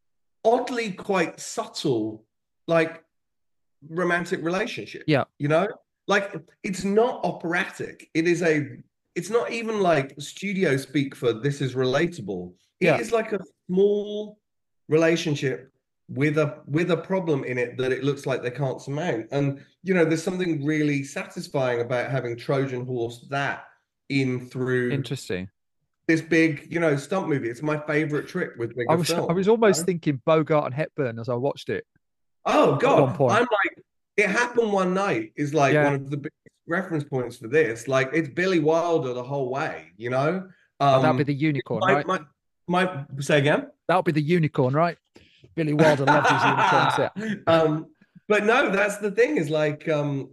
oddly quite subtle, like romantic relationship. Yeah. You know, like it's not operatic. It is a, it's not even like studio speak for this is relatable. It Yeah. is like a small relationship with a with a problem in it that it looks like they can't surmount. And you know, there's something really satisfying about having Trojan horse that in through Interesting. this big, you know, stunt movie. It's my favorite trick with bigger I was films. I was almost thinking Bogart and Hepburn as I watched it. Oh one God, point. I'm like, it happened one night is like Yeah. one of the big reference points for this. Like it's Billy Wilder the whole way, you know. Oh, Um, that'll be the unicorn, my, right? my, my, say again. That'll be the unicorn, right? Billy Wilder loved his unicorns. Yeah. um, but no, that's the thing is like, um,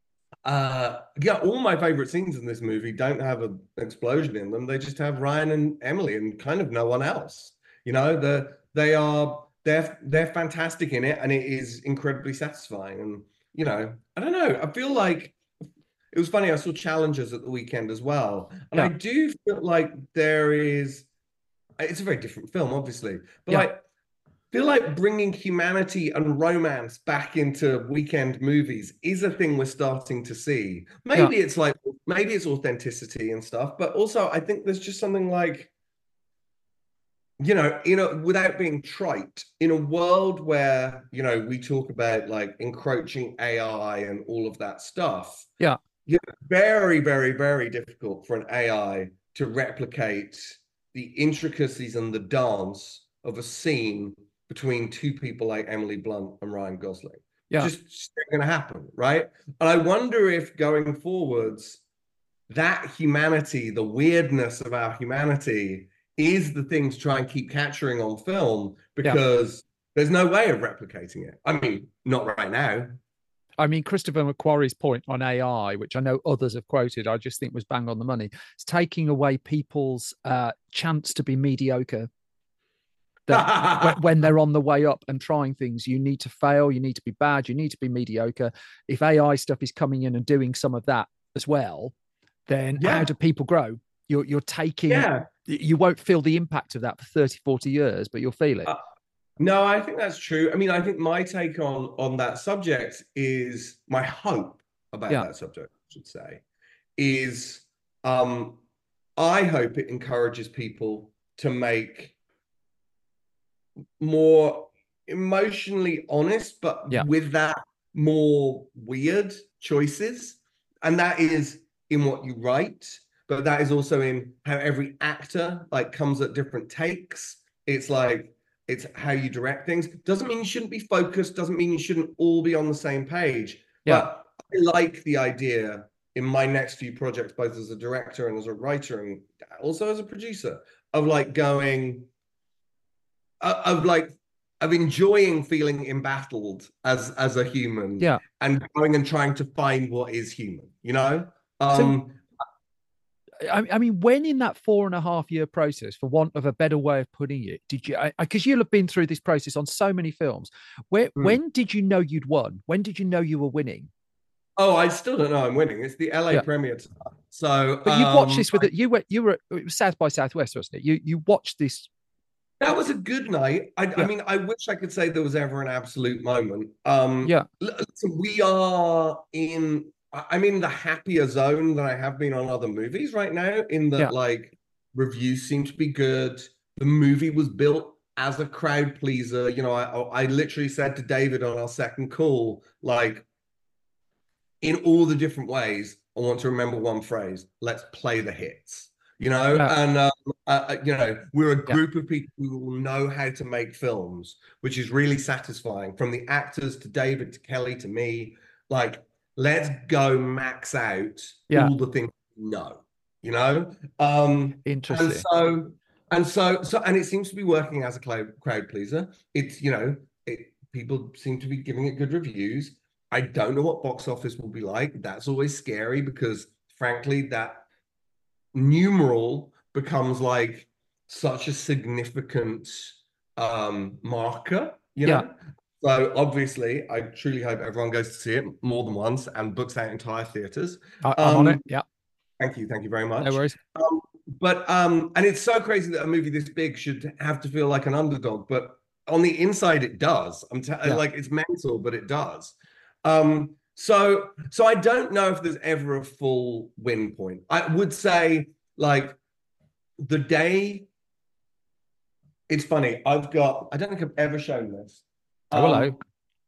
uh, yeah, all my favorite scenes in this movie don't have an explosion in them. They just have Ryan and Emily and kind of no one else. You know, the they are they're they're fantastic in it, and it is incredibly satisfying. And you know, I don't know. I feel like it was funny. I saw Challengers at the weekend as well, and I Yeah. do feel like there is. It's a very different film, obviously, but Yeah. like. Feel like bringing humanity and romance back into weekend movies is a thing we're starting to see. Maybe it's like, maybe it's authenticity and stuff, but also I think there's just something like, you know, you know, without being trite, in a world where, you know, we talk about like encroaching A I and all of that stuff. Yeah. Yeah, very, very, very difficult for an A I to replicate the intricacies and the dance of a scene between two people like Emily Blunt and Ryan Gosling. Yeah. Just, just not going to happen, right? And I wonder if going forwards, that humanity, the weirdness of our humanity, is the thing to try and keep capturing on film, because There's no way of replicating it. I mean, not right now. I mean, Christopher McQuarrie's point on A I, which I know others have quoted, I just think was bang on the money. It's taking away people's uh, chance to be mediocre. That when, when they're on the way up and trying things, you need to fail, you need to be bad, you need to be mediocre. If A I stuff is coming in and doing some of that as well, then Yeah. how do people grow? You're you're taking, Yeah. you won't feel the impact of that for thirty, forty years, but you'll feel it. Uh, no, I think that's true. I mean, I think my take on on that subject is my hope about Yeah. that subject, I should say, is um, I hope it encourages people to make more emotionally honest, but Yeah. with that more weird choices. And that is in what you write, but that is also in how every actor like comes at different takes. It's like, it's how you direct things. Doesn't mean you shouldn't be focused, doesn't mean you shouldn't all be on the same page. Yeah. But I like the idea in my next few projects, both as a director and as a writer and also as a producer, of like going, uh, of like, of enjoying feeling embattled as as a human, Yeah. and going and trying to find what is human, you know? Um, I, I mean, when in that four and a half year process, for want of a better way of putting it, did you, because you'll have been through this process on so many films, where, Hmm. when did you know you'd won? When did you know you were winning? oh, I still don't know I'm winning. It's the L A Yeah. premiere tonight. So, But you watched um, this with it. You were, you were, it was South by Southwest, wasn't it? You, you watched this. that was a good night. I, I Yeah. mean, I wish I could say there was ever an absolute moment. Um, Yeah. l- listen, we are in, I- I'm in the happier zone than I have been on other movies right now, in that Yeah. like reviews seem to be good. The movie was built as a crowd pleaser. You know, I, I literally said to David on our second call, like, in all the different ways, I want to remember one phrase: let's play the hits. You know, Yeah. and um, uh, you know, we're a Yeah. group of people who will know how to make films, which is really satisfying. From the actors to David to Kelly to me, like, let's go max out Yeah. all the things we know. You know, um, Interesting. and so and so so, and it seems to be working as a crowd crowd pleaser. It's, you know, it, people seem to be giving it good reviews. I don't know what box office will be like. That's always scary because, frankly, that numeral becomes like such a significant um marker, you know. So obviously I truly hope everyone goes to see it more than once and books out entire theaters. I, I'm on Um, it. Yeah. Thank you, thank you very much. No worries. Um, but um, and it's so crazy that a movie this big should have to feel like an underdog, but on the inside it does. I'm t- Yeah. like, it's mental, but it does. Um, so so I don't know if there's ever a full win point. I would say, like, the day. It's funny. I've got. I don't think I've ever shown this. Oh, hello. Um,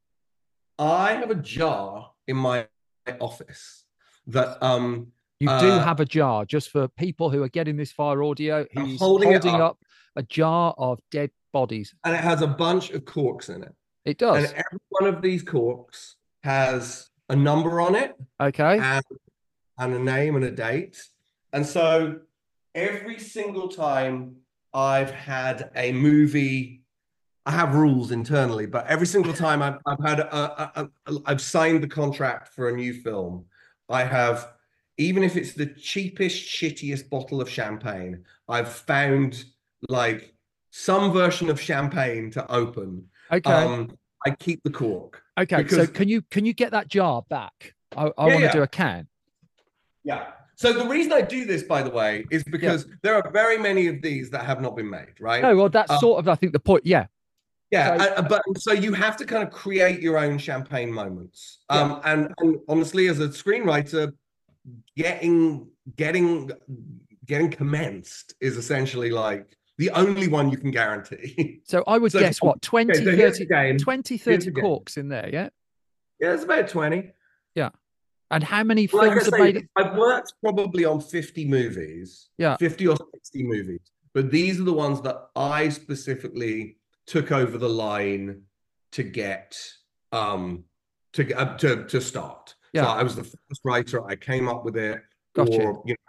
I have a jar in my office that um. You do uh, have a jar, just for people who are getting this via audio. I'm He's holding holding, it up. up. a jar of dead bodies. and it has a bunch of corks in it. It does. And every one of these corks has a number on it, Okay. and, and a name and a date. And so every single time I've had a movie, I have rules internally, but every single time I've, I've had a, a, a, I've signed the contract for a new film, I have, even if it's the cheapest, shittiest bottle of champagne, I've found like some version of champagne to open. Okay. Um, I keep the cork. Okay. because- So can you can you get that jar back? I, I Yeah, want to yeah. do a can. Yeah. So the reason I do this, by the way, is because there are very many of these that have not been made, right? No, well, that's Um, sort of I think the point. Yeah. Yeah, So- uh, but so you have to kind of create your own champagne moments. Um, and, and honestly, as a screenwriter, getting getting getting commenced is essentially like the only one you can guarantee. So I would So- guess what twenty, okay, so here's thirty, the game. twenty, Here's thirty the game. corks in there. Yeah. Yeah, it's about twenty. Yeah. And how many Like I films have say, made it? I've worked probably on fifty movies. Yeah. fifty or sixty movies. But these are the ones that I specifically took over the line to get um to uh, to to start. Yeah. So I was the first writer. I came up with it. Gotcha. Or, you know,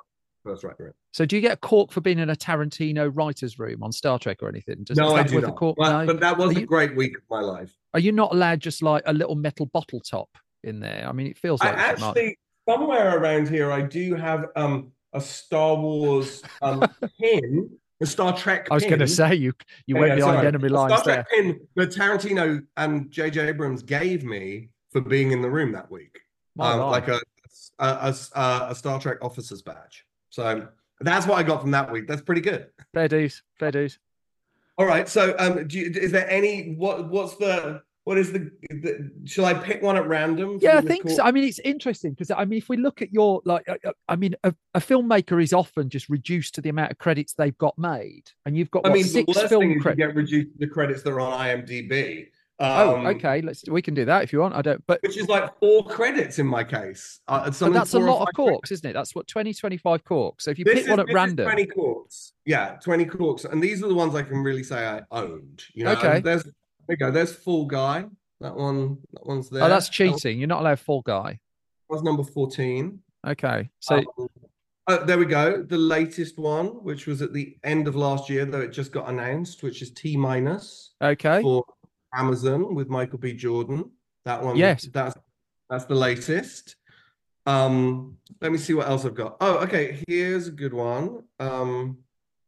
first writer in. So do you get a cork for being in a Tarantino writer's room on Star Trek or anything? Does, no, is I that do worth a not. cork? But, No? but that was Are a you- great week of my life. Are you not allowed just like a little metal bottle top in there? I mean, it feels I like it might- actually, somewhere around here, I do have um, a Star Wars um, pin, a Star Trek I was going to pin. say you you Yeah, went yeah, behind sorry. enemy A lines Star Trek there. pin that Tarantino and J J Abrams gave me for being in the room that week. My Um, life. like a, a, a, a Star Trek officer's badge. So that's what I got from that week. That's pretty good. Fair dues, fair dues. All right. So, um, do you, is there any what? What's the what is the? the shall I pick one at random? Yeah, I from this think so. court? I mean, it's interesting because I mean, if we look at your like, uh, uh, I mean, a, a filmmaker is often just reduced to the amount of credits they've got made, and you've got I what, mean, the six worst film thing is you credits. get reduced to the credits that are on IMDb. Oh, Um, okay. Let's we can do that if you want. I don't, but Which is like four credits in my case. Uh, but something that's a four or lot of five corks, isn't it? That's what twenty, twenty-five corks. So if you This pick is, one at this is random, twenty corks. Yeah, twenty corks. And these are the ones I can really say I owned. You know, Okay. there's there you go. There's Fall Guy. That one, that one's there. oh, that's That one cheating. You're not allowed Fall Guy. was number fourteen. Okay, so Um, oh, there we go. The latest one, which was at the end of last year, though it just got announced, which is T minus okay, for Amazon with Michael B. Jordan. That one, Yes. that's that's the latest. Um, let me see what else I've got. Oh, okay. Here's a good one. Um,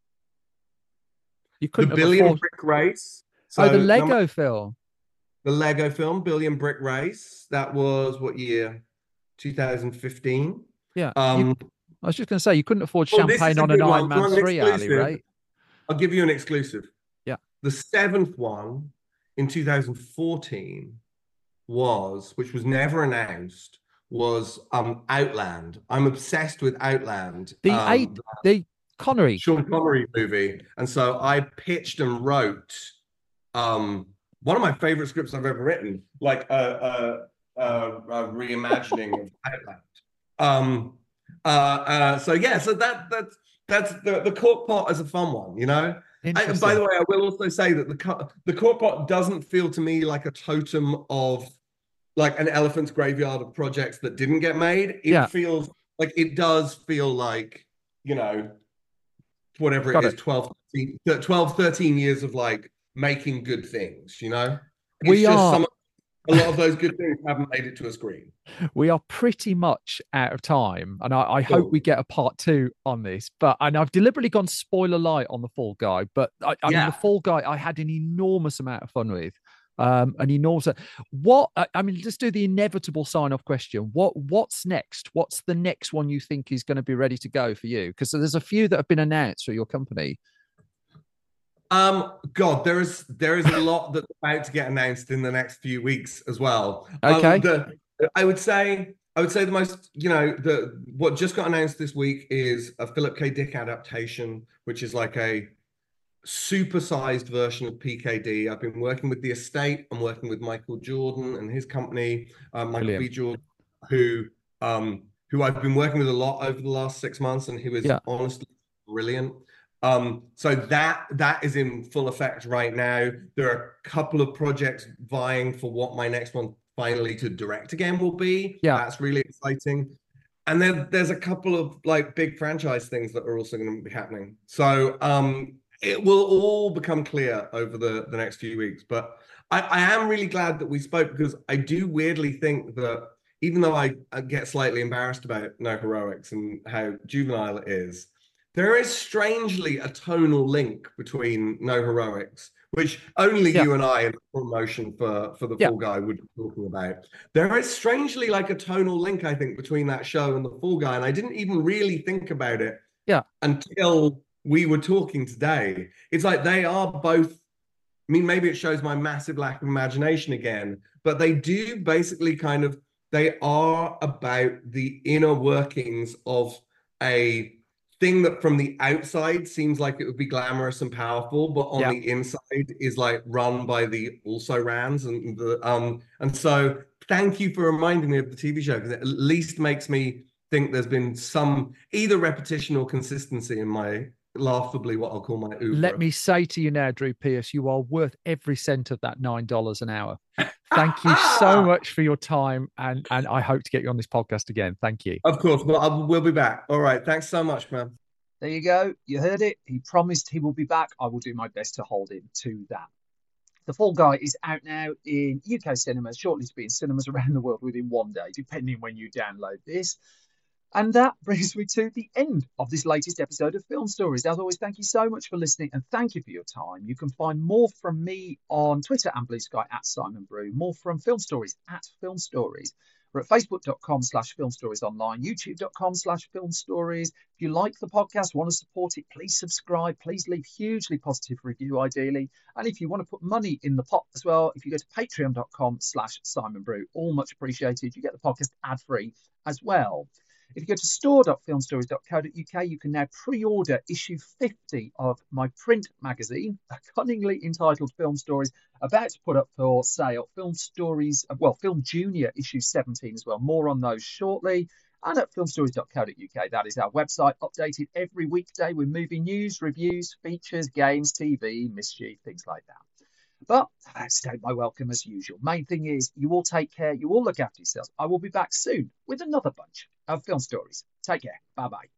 you the couldn't have Billion afforded. Brick Race. Oh, the So, Lego number- film. the Lego film, Billion Brick Race. That was what year? two thousand fifteen. Yeah, you- Um, I was just going to say you couldn't afford Oh, this is champagne a on an good one. Iron Do you Man want an three, Ali, exclusive? right? I'll give you an exclusive. Yeah. The seventh one in two thousand fourteen was, which was never announced, was um Outland. I'm obsessed with Outland. The um, eight, the Connery. Sean Connery movie. And so I pitched and wrote um one of my favorite scripts I've ever written, like a, a, a, a reimagining of Outland. Um uh, uh so yeah, so that that's that's the, the cork pot is a fun one, you know. I, Interesting. by the way, I will also say that the co- the cork pot doesn't feel to me like a totem of like an elephant's graveyard of projects that didn't get made. It Yeah. feels like it does feel like, you know, whatever Got it is, it. twelve, thirteen, twelve, thirteen years of like making good things, you know? It's We just are- some, a lot of those good things haven't made it to a screen. We are pretty much out of time, and I, I hope Cool. we get a part two on this. But and I've deliberately gone spoiler light on the Fall Guy, but I, I mean Yeah. the Fall Guy I had an enormous amount of fun with. Um, an enormous. What I I mean, just do the inevitable sign off question. What what's next? What's the next one you think is going to be ready to go for you? Because there's a few that have been announced for your company. Um, God, there is there is a lot that's about to get announced in the next few weeks as well. Um, Okay. the, I would say I would say the most, you know, the what just got announced this week is a Philip K. Dick adaptation, which is like a supersized version of P K D. I've been working with the estate. I'm working with Michael Jordan and his company, uh, Michael Brilliant. B. Jordan, who um who I've been working with a lot over the last six months, and he was Yeah. honestly brilliant. Um, so that that is in full effect right now. There are a couple of projects vying for what my next one finally to direct again will be. Yeah. That's really exciting. And then there's a couple of like big franchise things that are also going to be happening. So um it will all become clear over the, the next few weeks. But I, I am really glad that we spoke, because I do weirdly think that even though I, I get slightly embarrassed about No Heroics and how juvenile it is, there is strangely a tonal link between No Heroics, which only Yeah. you and I in the promotion for, for the Yeah. Fall Guy would be talking about. There is strangely like a tonal link, I think, between that show and the Fall Guy. And I didn't even really think about it Yeah. until we were talking today. It's like they are both, I mean, maybe it shows my massive lack of imagination again, but they do basically kind of, they are about the inner workings of a thing that from the outside seems like it would be glamorous and powerful, but on Yeah. the inside is like run by the also rans and the um and so thank you for reminding me of the T V show, because it at least makes me think there's been some either repetition or consistency in my laughably what I'll call my Uber. Let me say to you now, Drew Pearce, you are worth every cent of that nine dollars an hour. Thank you so much for your time, and and I hope to get you on this podcast again. Thank you. Of course, well, I will be back. All right, thanks so much, man. There you go. You heard it. He promised he will be back. I will do my best to hold him to that. The Fall Guy is out now in U K cinemas, shortly to be in cinemas around the world within one day, depending when you download this. And that brings me to the end of this latest episode of Film Stories. As always, thank you so much for listening and thank you for your time. You can find more from me on Twitter and Blue Sky at Simon Brew, more from Film Stories at Film Stories. We're at facebook.com slash film stories online, youtube.com slash film stories. If you like the podcast, want to support it, please subscribe. Please leave hugely positive review, ideally. And if you want to put money in the pot as well, if you go to patreon.com slash Simon Brew, all much appreciated. You get the podcast ad-free as well. If you go to store dot film stories dot co dot uk, you can now pre-order issue fifty of my print magazine, cunningly entitled Film Stories, about to put up for sale. Film Stories, well, Film Junior issue seventeen as well. More on those shortly. And at film stories dot co dot uk, that is our website, updated every weekday with movie news, reviews, features, games, T V, mischief, things like that. But I state my welcome as usual. Main thing is, you all take care, you all look after yourselves. I will be back soon with another bunch of film stories. Take care. Bye-bye.